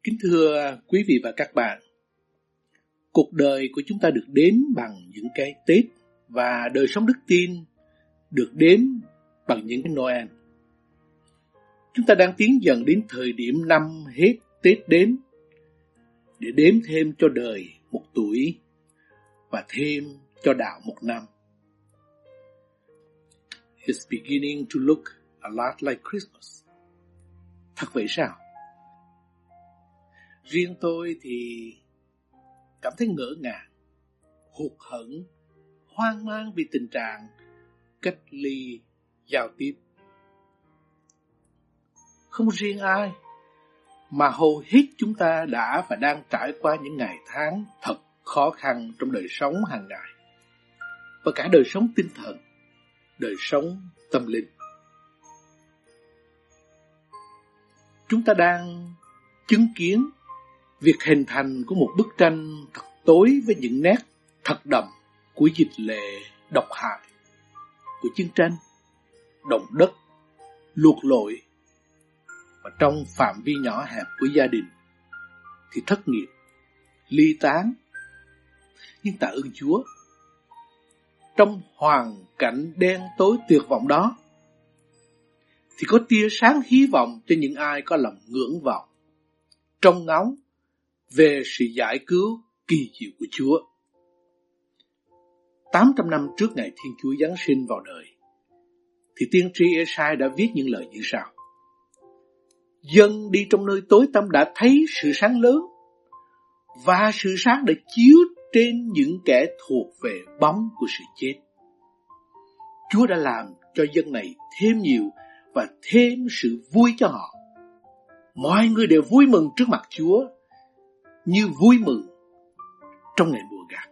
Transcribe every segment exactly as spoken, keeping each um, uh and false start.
Kính thưa quý vị và các bạn, cuộc đời của chúng ta được đếm bằng những cái Tết và đời sống đức tin được đếm bằng những cái Noel. Chúng ta đang tiến dần đến thời điểm năm hết Tết đến để đếm thêm cho đời một tuổi và thêm cho đạo một năm. It's beginning to look a lot like Christmas. Thật vậy sao? Riêng tôi thì cảm thấy ngỡ ngàng, hụt hẫng, hoang mang vì tình trạng cách ly giao tiếp. Không riêng ai, mà hầu hết chúng ta đã và đang trải qua những ngày tháng thật khó khăn trong đời sống hàng ngày, và cả đời sống tinh thần, đời sống tâm linh. Chúng ta đang chứng kiến việc hình thành của một bức tranh thật tối với những nét thật đậm của dịch lệ độc hại, của chiến tranh, động đất, luộc lội, và trong phạm vi nhỏ hẹp của gia đình thì thất nghiệp, ly tán. Nhưng tạ ơn Chúa, trong hoàn cảnh đen tối tuyệt vọng đó thì có tia sáng hy vọng cho những ai có lòng ngưỡng vọng, trông ngóng về sự giải cứu kỳ diệu của Chúa. tám trăm năm trước ngày Thiên Chúa Giáng sinh vào đời, thì tiên tri Ê-sai đã viết những lời như sau: Dân đi trong nơi tối tăm đã thấy sự sáng lớn, và sự sáng đã chiếu trên những kẻ thuộc về bóng của sự chết. Chúa đã làm cho dân này thêm nhiều và thêm sự vui cho họ. Mọi người đều vui mừng trước mặt Chúa, như vui mừng trong ngày mùa gặt.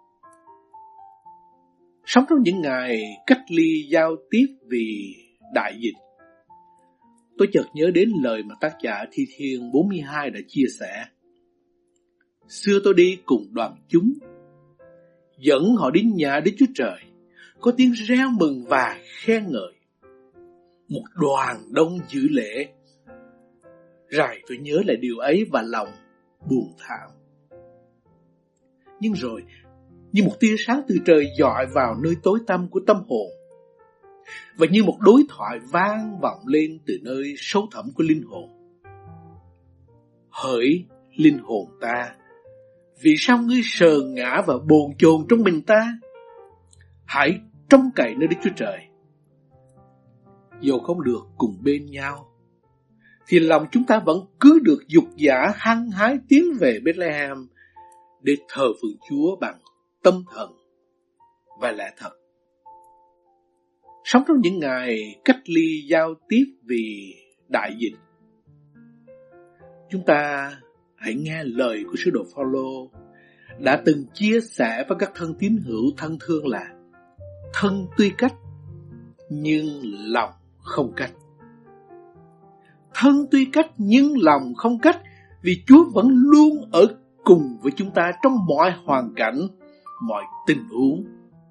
Sống trong những ngày cách ly giao tiếp vì đại dịch, tôi chợt nhớ đến lời mà tác giả Thi Thiên bốn mươi hai đã chia sẻ. Xưa tôi đi cùng đoàn chúng, dẫn họ đến nhà Đức Chúa Trời, có tiếng reo mừng và khen ngợi. Một đoàn đông dự lễ. Rồi tôi nhớ lại điều ấy và lòng buồn thảm. Nhưng rồi, như một tia sáng từ trời dọi vào nơi tối tăm của tâm hồn, và như một đối thoại vang vọng lên từ nơi sâu thẳm của linh hồn. Hỡi linh hồn ta, vì sao ngươi sờ ngã và bồn chồn trong mình ta? Hãy trông cậy nơi Đức Chúa Trời. Dầu không được cùng bên nhau, thì lòng chúng ta vẫn cứ được dục dã hăng hái tiến về Bethlehem để thờ phượng Chúa bằng tâm thần và lẽ thật. Sống trong những ngày cách ly giao tiếp vì đại dịch, chúng ta hãy nghe lời của sứ đồ Phao-lô đã từng chia sẻ với các thân tín hữu thân thương là: thân tuy cách nhưng lòng không cách. Thân tuy cách nhưng lòng không cách, vì Chúa vẫn luôn ở cùng với chúng ta trong mọi hoàn cảnh, mọi tình huống.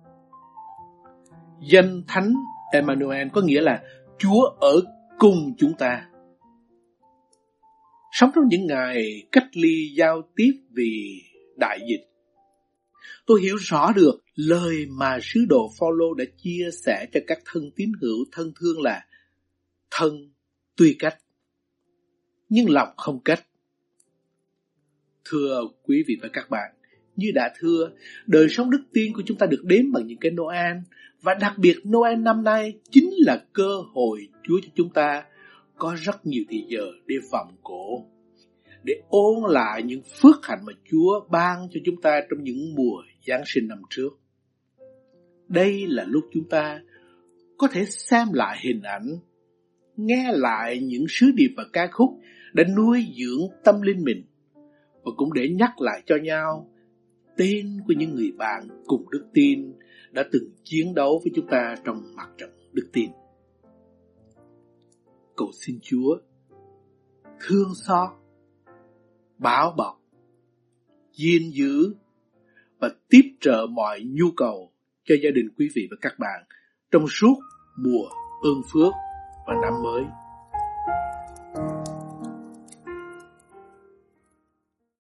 Danh Thánh Emmanuel có nghĩa là Chúa ở cùng chúng ta. Sống trong những ngày cách ly giao tiếp vì đại dịch, tôi hiểu rõ được lời mà sứ đồ Phao-lô đã chia sẻ cho các thân tín hữu thân thương là: thân tuy cách nhưng lòng không cách. Thưa quý vị và các bạn, như đã thưa, đời sống đức tin của chúng ta được đếm bằng những cái Noel, và đặc biệt Noel năm nay chính là cơ hội Chúa cho chúng ta có rất nhiều thời giờ để vọng cổ, để ôn lại những phước hạnh mà Chúa ban cho chúng ta trong những mùa Giáng sinh năm trước. Đây là lúc chúng ta có thể xem lại hình ảnh, nghe lại những sứ điệp và ca khúc đã nuôi dưỡng tâm linh mình, và cũng để nhắc lại cho nhau tên của những người bạn cùng đức tin đã từng chiến đấu với chúng ta trong mặt trận đức tin. Cầu xin Chúa thương xót, bảo bọc, gìn giữ và tiếp trợ mọi nhu cầu cho gia đình quý vị và các bạn trong suốt mùa ơn phước và năm mới.